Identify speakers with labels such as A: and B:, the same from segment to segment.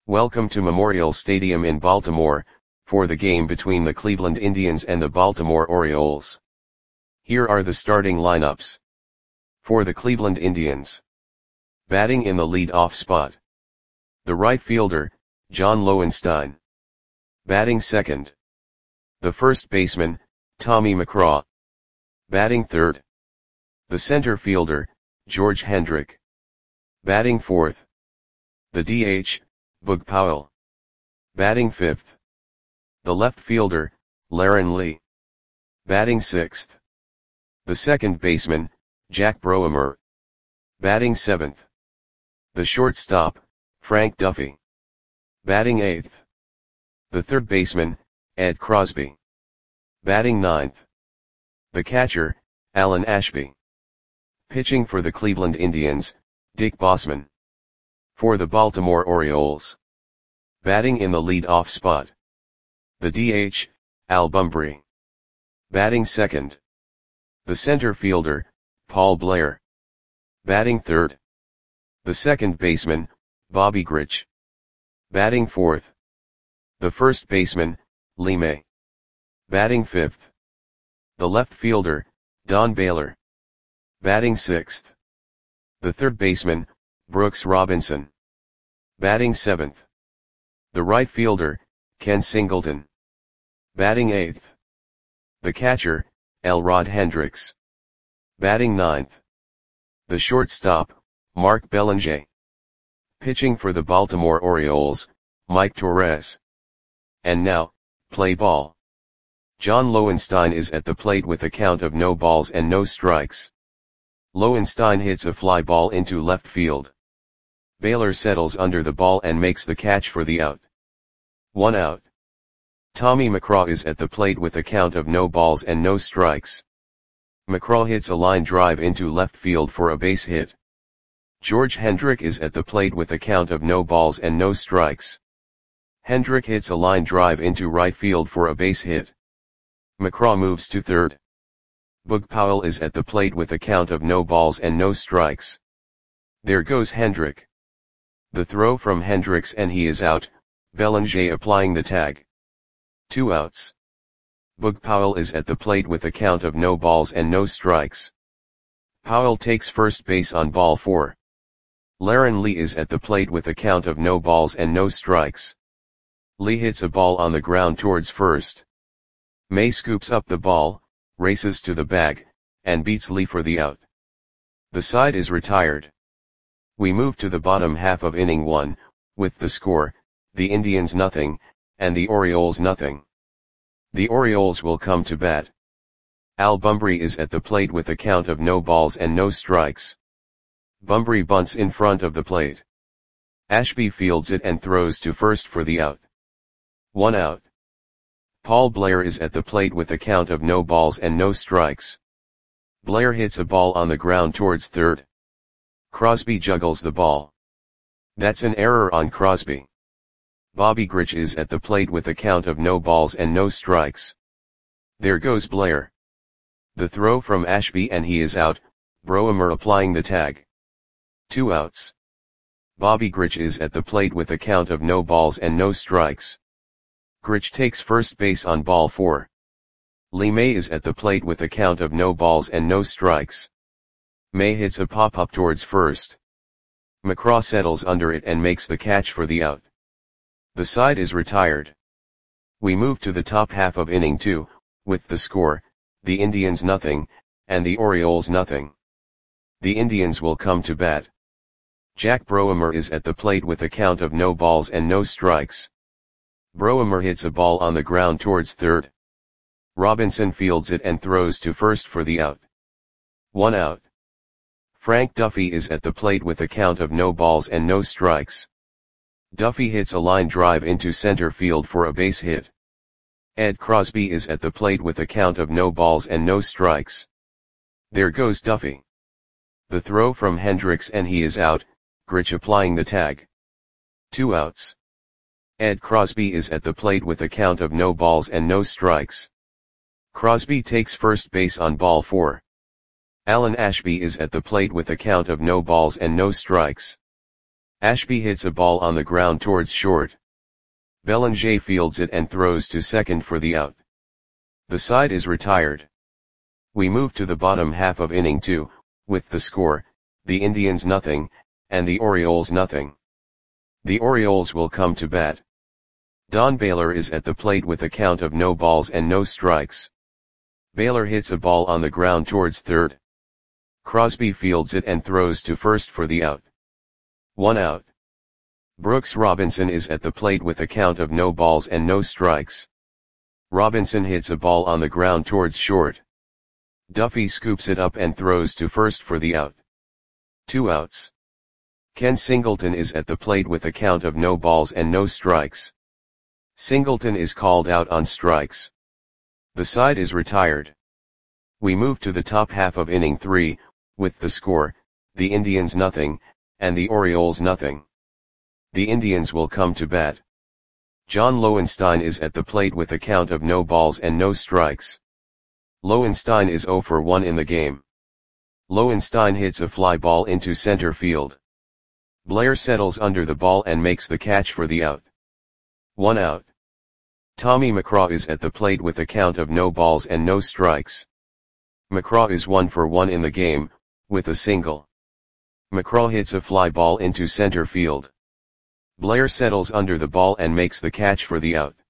A: Welcome to Memorial Stadium in Baltimore, for the game between the Cleveland Indians and the Baltimore Orioles. Here are the starting lineups. For the Cleveland Indians. Batting in the lead-off spot. The right fielder, John Lowenstein. Batting second. The first baseman, Tommy McCraw. Batting third. The center fielder, George Hendrick. Batting fourth. The DH, Boog Powell. Batting fifth. The left fielder, Laren Lee. Batting sixth. The second baseman, Jack Broemer. Batting seventh. The shortstop, Frank Duffy. Batting eighth. The third baseman, Ed Crosby. Batting ninth. The catcher, Alan Ashby. Pitching for the Cleveland Indians, Dick Bosman. For the Baltimore Orioles. Batting in the lead-off spot. The DH, Al Bumbry. Batting second. The center fielder, Paul Blair. Batting third. The second baseman, Bobby Grich. Batting fourth. The first baseman, Lee May. Batting fifth. The left fielder, Don Baylor. Batting sixth. The third baseman, Brooks Robinson. Batting seventh. The right fielder, Ken Singleton. Batting eighth. The catcher, Elrod Hendricks. Batting ninth. The shortstop, Mark Belanger. Pitching for the Baltimore Orioles, Mike Torres. And now, play ball. John Lowenstein is at the plate with a count of no balls and no strikes. Lowenstein hits a fly ball into left field. Baylor settles under the ball and makes the catch for the out. 1 out. Tommy McCraw is at the plate with a count of no balls and no strikes. McCraw hits a line drive into left field for a base hit. George Hendrick is at the plate with a count of no balls and no strikes. Hendrick hits a line drive into right field for a base hit. McCraw moves to third. Boog Powell is at the plate with a count of no balls and no strikes. There goes Hendrick. The throw from Hendricks and he is out, Belanger applying the tag. 2 outs. Boog Powell is at the plate with a count of no balls and no strikes. Powell takes first base on ball 4. Laren Lee is at the plate with a count of no balls and no strikes. Lee hits a ball on the ground towards first. May scoops up the ball, races to the bag, and beats Lee for the out. The side is retired. We move to the bottom half of inning 1, with the score, the Indians nothing, and the Orioles nothing. The Orioles will come to bat. Al Bumbry is at the plate with a count of no balls and no strikes. Bumbry bunts in front of the plate. Ashby fields it and throws to first for the out. 1 out. Paul Blair is at the plate with a count of no balls and no strikes. Blair hits a ball on the ground towards third. Crosby juggles the ball. That's an error on Crosby. Bobby Grich is at the plate with a count of no balls and no strikes. There goes Blair. The throw from Ashby and he is out, Broemer applying the tag. 2 outs. Bobby Grich is at the plate with a count of no balls and no strikes. Grich takes first base on ball 4. Lee May is at the plate with a count of no balls and no strikes. May hits a pop-up towards first. McCraw settles under it and makes the catch for the out. The side is retired. We move to the top half of inning 2, with the score, the Indians nothing, and the Orioles nothing. The Indians will come to bat. Jack Broemer is at the plate with a count of no balls and no strikes. Broemer hits a ball on the ground towards third. Robinson fields it and throws to first for the out. 1 out. Frank Duffy is at the plate with a count of no balls and no strikes. Duffy hits a line drive into center field for a base hit. Ed Crosby is at the plate with a count of no balls and no strikes. There goes Duffy. The throw from Hendricks and he is out, Grich applying the tag. 2 outs. Ed Crosby is at the plate with a count of no balls and no strikes. Crosby takes first base on ball 4. Alan Ashby is at the plate with a count of no balls and no strikes. Ashby hits a ball on the ground towards short. Belanger fields it and throws to second for the out. The side is retired. We move to the bottom half of inning 2, with the score, the Indians nothing, and the Orioles nothing. The Orioles will come to bat. Don Baylor is at the plate with a count of no balls and no strikes. Baylor hits a ball on the ground towards third. Crosby fields it and throws to first for the out. 1 out. Brooks Robinson is at the plate with a count of no balls and no strikes. Robinson hits a ball on the ground towards short. Duffy scoops it up and throws to first for the out. 2 outs. Ken Singleton is at the plate with a count of no balls and no strikes. Singleton is called out on strikes. The side is retired. We move to the top half of inning 3, with the score, the Indians nothing, and the Orioles nothing. The Indians will come to bat. John Lowenstein is at the plate with a count of no balls and no strikes. Lowenstein is 0 for 1 in the game. Lowenstein hits a fly ball into center field. Blair settles under the ball and makes the catch for the out. 1 out. Tommy McCraw is at the plate with a count of no balls and no strikes. McCraw is 1 for 1 in the game, with a single. McCraw hits a fly ball into center field. Blair settles under the ball and makes the catch for the out.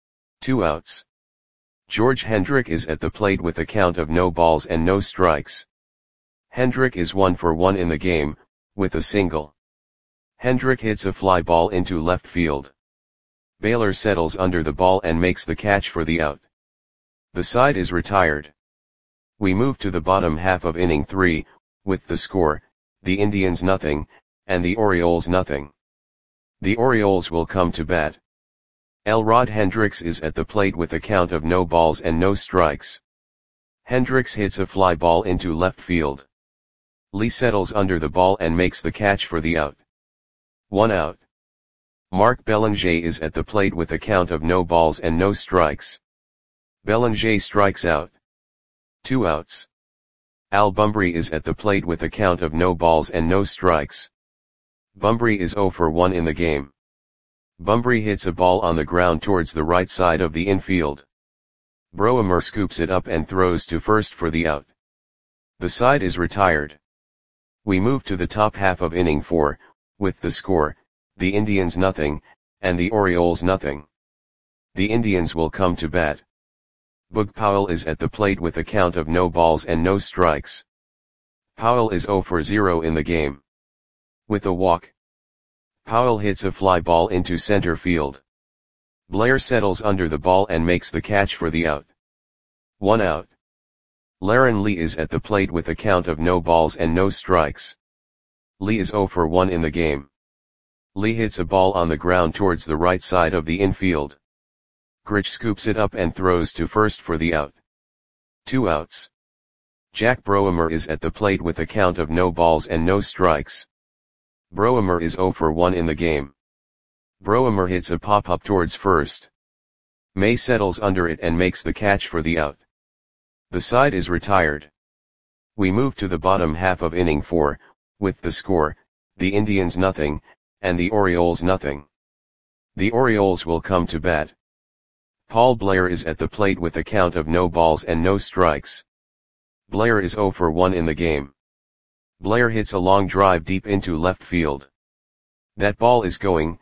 A: 2 outs. George Hendrick is at the plate with a count of no balls and no strikes. Hendrick is 1 for 1 in the game, with a single. Hendrick hits a fly ball into left field. Baylor settles under the ball and makes the catch for the out. The side is retired. We move to the bottom half of inning 3, with the score, the Indians nothing, and the Orioles nothing. The Orioles will come to bat. Elrod Hendricks is at the plate with a count of no balls and no strikes. Hendricks hits a fly ball into left field. Lee settles under the ball and makes the catch for the out. 1 out. Mark Belanger is at the plate with a count of no balls and no strikes. Belanger strikes out. 2 outs. Al Bumbry is at the plate with a count of no balls and no strikes. Bumbry is 0 for 1 in the game. Bumbry hits a ball on the ground towards the right side of the infield. Broemer scoops it up and throws to first for the out. The side is retired. We move to the top half of inning 4, with the score, the Indians nothing, and the Orioles nothing. The Indians will come to bat. Boog Powell is at the plate with a count of no balls and no strikes. Powell is 0 for 0 in the game. With a walk, Powell hits a fly ball into center field. Blair settles under the ball and makes the catch for the out. 1 out. Laren Lee is at the plate with a count of no balls and no strikes. Lee is 0 for 1 in the game. Lee hits a ball on the ground towards the right side of the infield. Grich scoops it up and throws to first for the out. 2 outs. Jack Broemer is at the plate with a count of no balls and no strikes. Broemer is 0 for 1 in the game. Broemer hits a pop-up towards first. May settles under it and makes the catch for the out. The side is retired. We move to the bottom half of inning 4, with the score, the Indians nothing, and the Orioles nothing. The Orioles will come to bat. Paul Blair is at the plate with a count of no balls and no strikes. Blair is 0 for 1 in the game. Blair hits a long drive deep into left field. That ball is gone.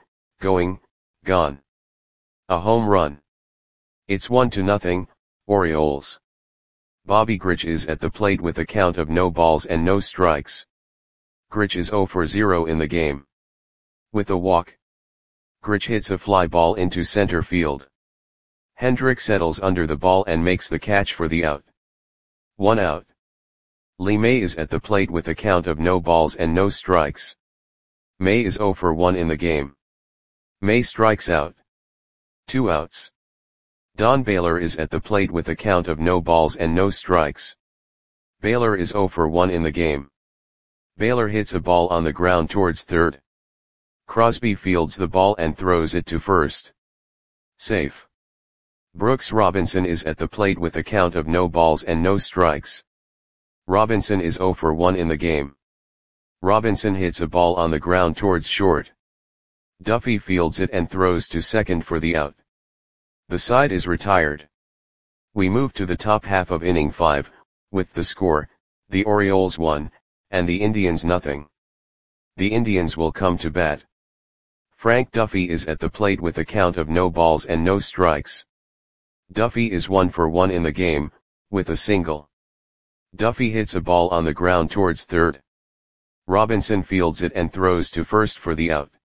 A: A home run. It's 1-0, Orioles. Bobby Grich is at the plate with a count of no balls and no strikes. Grich is 0 for 0 in the game. With a walk, Grich hits a fly ball into center field. Hendrick settles under the ball and makes the catch for the out. 1 out. Lee May is at the plate with a count of no balls and no strikes. May is 0 for 1 in the game. May strikes out. 2 outs. Don Baylor is at the plate with a count of no balls and no strikes. Baylor is 0 for 1 in the game. Baylor hits a ball on the ground towards third. Crosby fields the ball and throws it to first. Safe. Brooks Robinson is at the plate with a count of no balls and no strikes. Robinson is 0 for 1 in the game. Robinson hits a ball on the ground towards short. Duffy fields it and throws to second for the out. The side is retired. We move to the top half of inning 5, with the score, the Orioles 1, and the Indians nothing. The Indians will come to bat. Frank Duffy is at the plate with a count of no balls and no strikes. Duffy is 1 for 1 in the game, with a single. Duffy hits a ball on the ground towards third. Robinson fields it and throws to first for the out.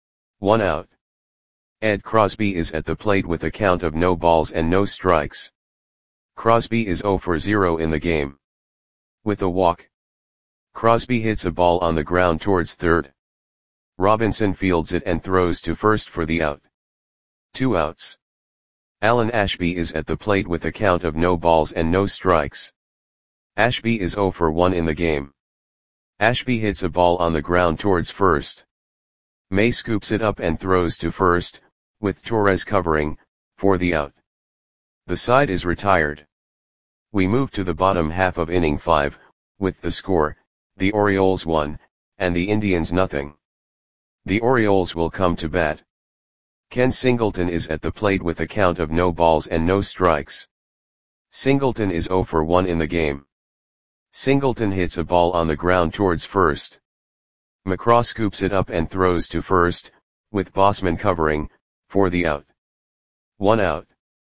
A: 1 out. Ed Crosby is at the plate with a count of no balls and no strikes. Crosby is 0 for 0 in the game. With a walk. Crosby hits a ball on the ground towards third. Robinson fields it and throws to first for the out. 2 outs. Alan Ashby is at the plate with a count of no balls and no strikes. Ashby is 0 for 1 in the game. Ashby hits a ball on the ground towards first. May scoops it up and throws to first, with Torres covering, for the out. The side is retired. We move to the bottom half of inning 5, with the score, the Orioles 1, and the Indians nothing. The Orioles will come to bat. Ken Singleton is at the plate with a count of no balls and no strikes. Singleton is 0 for 1 in the game. Singleton hits a ball on the ground towards first. McCraw scoops it up and throws to first, with Bosman covering, for the out. 1 out.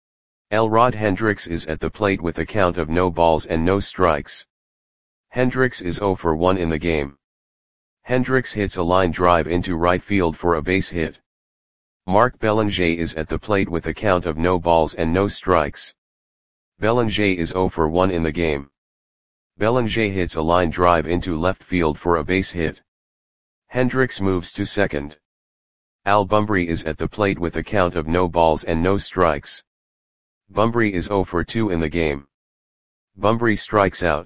A: Elrod Hendricks is at the plate with a count of no balls and no strikes. Hendricks is 0 for 1 in the game. Hendricks hits a line drive into right field for a base hit. Mark Belanger is at the plate with a count of no balls and no strikes. Belanger is 0 for 1 in the game. Belanger hits a line drive into left field for a base hit. Hendricks moves to second. Al Bumbry is at the plate with a count of no balls and no strikes. Bumbry is 0 for 2 in the game. Bumbry strikes out.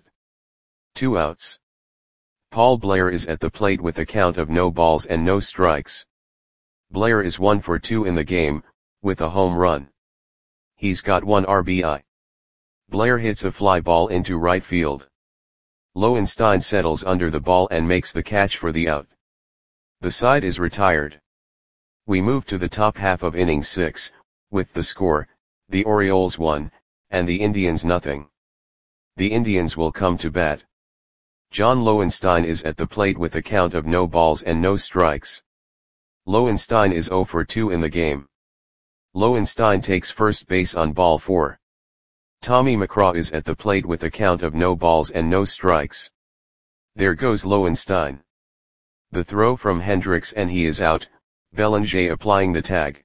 A: 2 outs. Paul Blair is at the plate with a count of no balls and no strikes. Blair is 1 for 2 in the game, with a home run. He's got 1 RBI. Blair hits a fly ball into right field. Lowenstein settles under the ball and makes the catch for the out. The side is retired. We move to the top half of inning 6, with the score, the Orioles 1, and the Indians nothing. The Indians will come to bat. John Lowenstein is at the plate with a count of no balls and no strikes. Lowenstein is 0 for 2 in the game. Lowenstein takes first base on ball 4. Tommy McCraw is at the plate with a count of no balls and no strikes. There goes Lowenstein. The throw from Hendricks and he is out, Belanger applying the tag.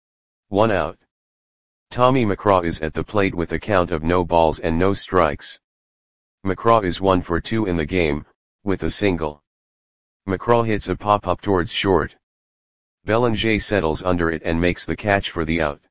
A: 1 out. Tommy McCraw is at the plate with a count of no balls and no strikes. McCraw is 1 for 2 in the game, with a single. McCraw hits a pop-up towards short. Belanger settles under it and makes the catch for the out.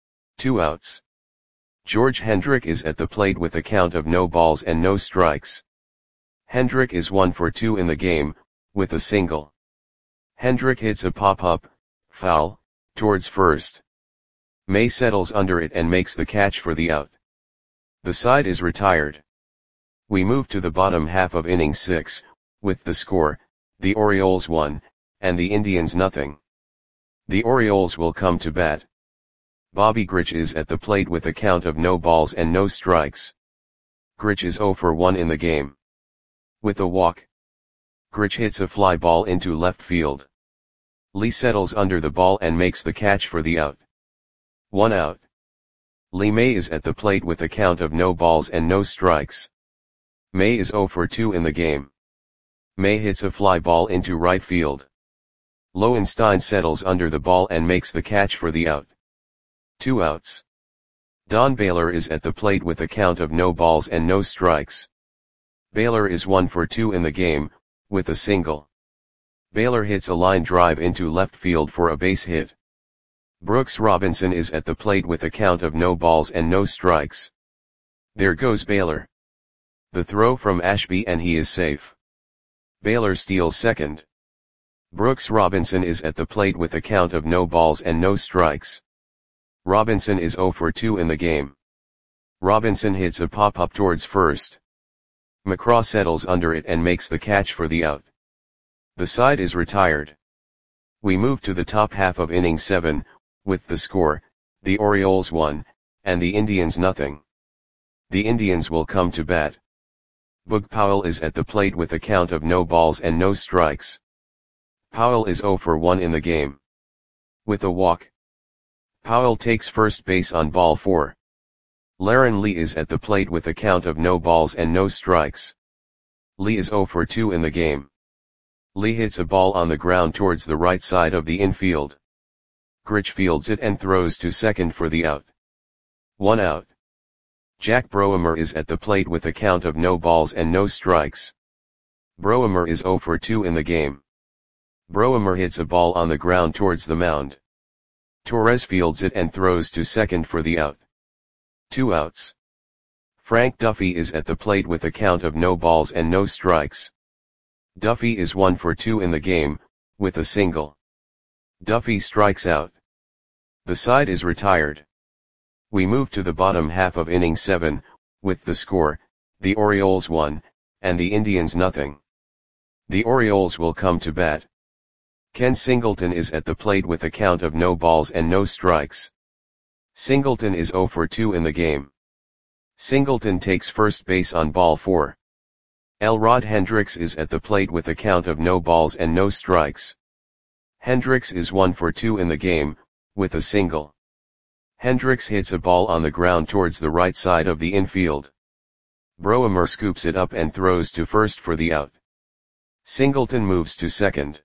A: 2 outs. George Hendrick is at the plate with a count of no balls and no strikes. Hendrick is 1 for 2 in the game, with a single. Hendrick hits a pop-up, foul, towards first. May settles under it and makes the catch for the out. The side is retired. We move to the bottom half of inning 6, with the score, the Orioles 1, and the Indians nothing. The Orioles will come to bat. Bobby Grich is at the plate with a count of no balls and no strikes. Grich is 0 for 1 in the game. With a walk. Grich hits a fly ball into left field. Lee settles under the ball and makes the catch for the out. 1 out. Lee May is at the plate with a count of no balls and no strikes. May is 0 for 2 in the game. May hits a fly ball into right field. Lowenstein settles under the ball and makes the catch for the out. 2 outs. Don Baylor is at the plate with a count of no balls and no strikes. Baylor is 1 for 2 in the game, with a single. Baylor hits a line drive into left field for a base hit. Brooks Robinson is at the plate with a count of no balls and no strikes. There goes Baylor. The throw from Ashby and he is safe. Baylor steals second. Brooks Robinson is at the plate with a count of no balls and no strikes. Robinson is 0 for 2 in the game. Robinson hits a pop-up towards first. McCraw settles under it and makes the catch for the out. The side is retired. We move to the top half of inning 7, with the score, the Orioles 1, and the Indians nothing. The Indians will come to bat. Boog Powell is at the plate with a count of no balls and no strikes. Powell is 0 for 1 in the game. With a walk. Powell takes first base on ball 4. Laren Lee is at the plate with a count of no balls and no strikes. Lee is 0 for 2 in the game. Lee hits a ball on the ground towards the right side of the infield. Grich fields it and throws to second for the out. 1 out. Jack Broemer is at the plate with a count of no balls and no strikes. Broemer is 0 for 2 in the game. Broemer hits a ball on the ground towards the mound. Torres fields it and throws to second for the out. 2 outs. Frank Duffy is at the plate with a count of no balls and no strikes. Duffy is 1 for 2 in the game, with a single. Duffy strikes out. The side is retired. We move to the bottom half of inning 7, with the score, the Orioles 1, and the Indians nothing. The Orioles will come to bat. Ken Singleton is at the plate with a count of no balls and no strikes. Singleton is 0 for 2 in the game. Singleton takes first base on ball 4. Elrod Hendricks is at the plate with a count of no balls and no strikes. Hendricks is 1 for 2 in the game, with a single. Hendricks hits a ball on the ground towards the right side of the infield. Broemer scoops it up and throws to first for the out. Singleton moves to second.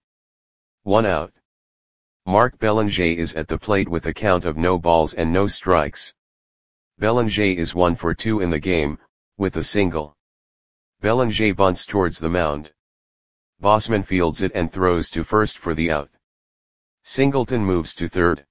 A: 1 out. Mark Belanger is at the plate with a count of no balls and no strikes. Belanger is 1 for 2 in the game, with a single. Belanger bunts towards the mound. Bosman fields it and throws to first for the out. Singleton moves to third.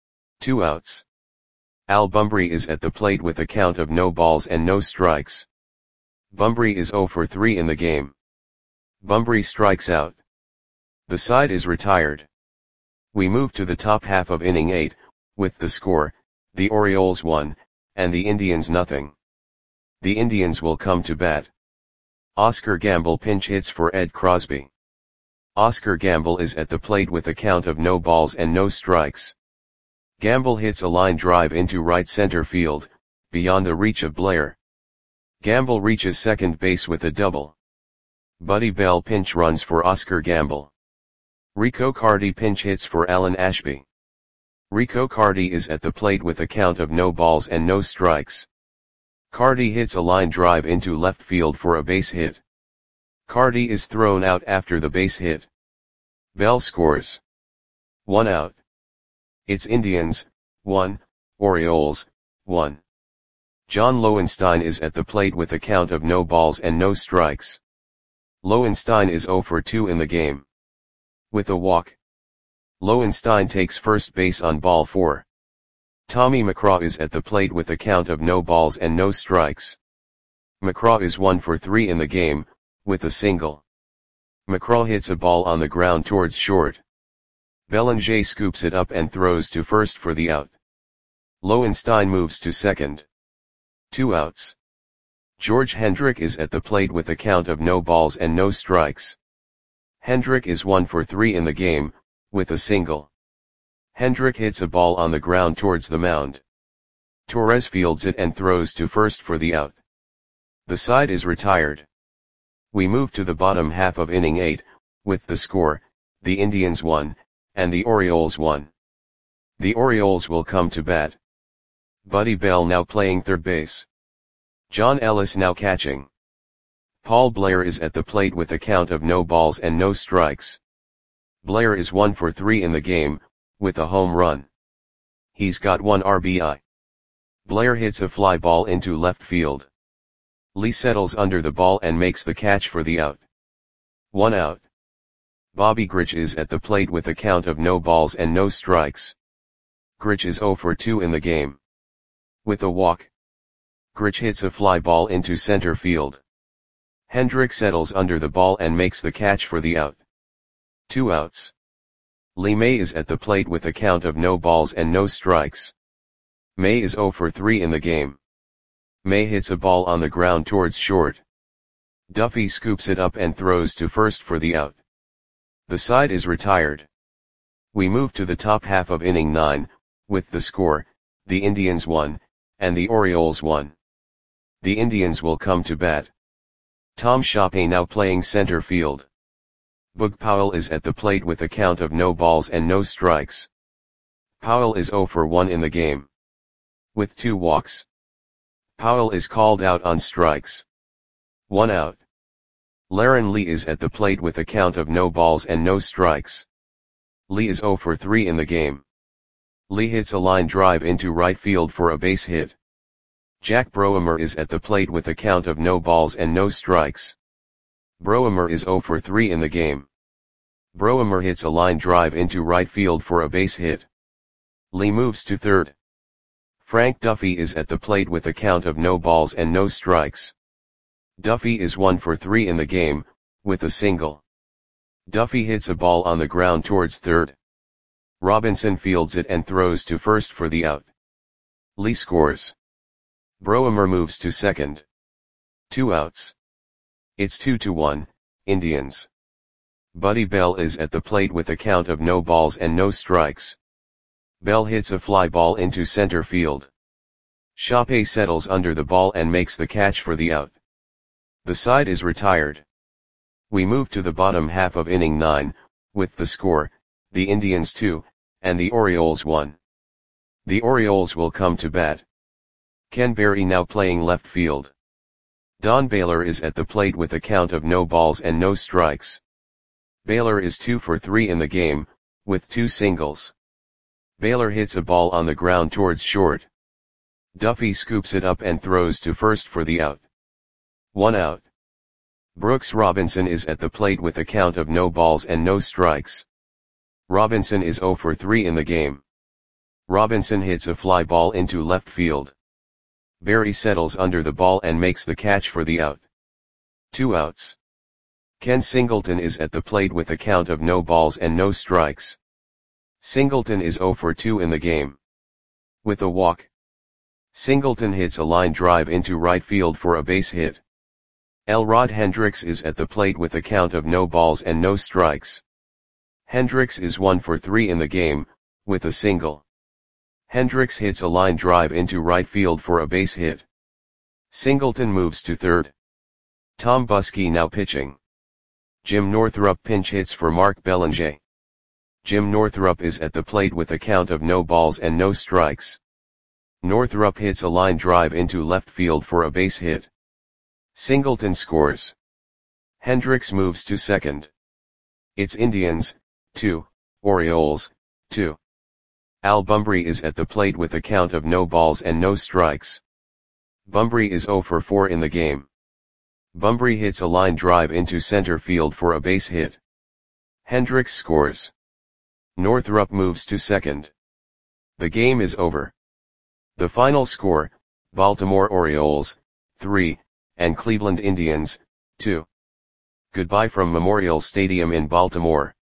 A: 2 outs. Al Bumbry is at the plate with a count of no balls and no strikes. Bumbry is 0 for 3 in the game. Bumbry strikes out. The side is retired. We move to the top half of inning 8, with the score, the Orioles 1, and the Indians nothing. The Indians will come to bat. Oscar Gamble pinch hits for Ed Crosby. Oscar Gamble is at the plate with a count of no balls and no strikes. Gamble hits a line drive into right center field, beyond the reach of Blair. Gamble reaches second base with a double. Buddy Bell pinch runs for Oscar Gamble. Rico Carty pinch hits for Alan Ashby. Rico Carty is at the plate with a count of no balls and no strikes. Carty hits a line drive into left field for a base hit. Carty is thrown out after the base hit. Bell scores. 1 out. It's Indians, 1, Orioles, 1. John Lowenstein is at the plate with a count of no balls and no strikes. Lowenstein is 0 for 2 in the game. With a walk. Lowenstein takes first base on ball 4. Tommy McCraw is at the plate with a count of no balls and no strikes. McCraw is 1 for 3 in the game, with a single. McCraw hits a ball on the ground towards short. Belanger scoops it up and throws to first for the out. Lowenstein moves to second. 2 outs. George Hendrick is at the plate with a count of no balls and no strikes. Hendrick is 1 for 3 in the game, with a single. Hendrick hits a ball on the ground towards the mound. Torres fields it and throws to first for the out. The side is retired. We move to the bottom half of inning 8, with the score, the Indians 1, and the Orioles 1. The Orioles will come to bat. Buddy Bell now playing third base. John Ellis now catching. Paul Blair is at the plate with a count of no balls and no strikes. Blair is 1 for 3 in the game, with a home run. He's got 1 RBI. Blair hits a fly ball into left field. Lee settles under the ball and makes the catch for the out. 1 out. Bobby Grich is at the plate with a count of no balls and no strikes. Grich is 0 for 2 in the game. With a walk. Grich hits a fly ball into center field. Hendrick settles under the ball and makes the catch for the out. 2 outs. Lee May is at the plate with a count of no balls and no strikes. May is 0 for 3 in the game. May hits a ball on the ground towards short. Duffy scoops it up and throws to first for the out. The side is retired. We move to the top half of inning 9, with the score, the Indians 1, and the Orioles 1. The Indians will come to bat. Tom Shoppe now playing center field. Boog Powell is at the plate with a count of no balls and no strikes. Powell is 0 for 1 in the game, with 2 walks. Powell is called out on strikes. 1 out. Laren Lee is at the plate with a count of no balls and no strikes. Lee is 0 for 3 in the game. Lee hits a line drive into right field for a base hit. Jack Broemer is at the plate with a count of no balls and no strikes. Broemer is 0 for 3 in the game. Broemer hits a line drive into right field for a base hit. Lee moves to third. Frank Duffy is at the plate with a count of no balls and no strikes. Duffy is 1 for 3 in the game, with a single. Duffy hits a ball on the ground towards third. Robinson fields it and throws to first for the out. Lee scores. Broemer moves to second. 2 outs. It's 2-1, Indians. Buddy Bell is at the plate with a count of no balls and no strikes. Bell hits a fly ball into center field. Shoppe settles under the ball and makes the catch for the out. The side is retired. We move to the bottom half of inning 9, with the score, the Indians 2, and the Orioles 1. The Orioles will come to bat. Ken Berry now playing left field. Don Baylor is at the plate with a count of no balls and no strikes. Baylor is 2 for 3 in the game, with 2 singles. Baylor hits a ball on the ground towards short. Duffy scoops it up and throws to first for the out. 1 out. Brooks Robinson is at the plate with a count of no balls and no strikes. Robinson is 0 for 3 in the game. Robinson hits a fly ball into left field. Berry settles under the ball and makes the catch for the out. 2 outs. Ken Singleton is at the plate with a count of no balls and no strikes. Singleton is 0 for 2 in the game, with a walk. Singleton hits a line drive into right field for a base hit. Elrod Hendricks is at the plate with a count of no balls and no strikes. Hendricks is 1 for 3 in the game, with a single. Hendricks hits a line drive into right field for a base hit. Singleton moves to third. Tom Buskey now pitching. Jim Northrup pinch hits for Mark Belanger. Jim Northrup is at the plate with a count of no balls and no strikes. Northrup hits a line drive into left field for a base hit. Singleton scores. Hendricks moves to second. It's Indians, 2, Orioles, 2. Al Bumbry is at the plate with a count of no balls and no strikes. Bumbry is 0 for 4 in the game. Bumbry hits a line drive into center field for a base hit. Hendricks scores. Northrup moves to second. The game is over. The final score, Baltimore Orioles, 3, and Cleveland Indians, 2. Goodbye from Memorial Stadium in Baltimore.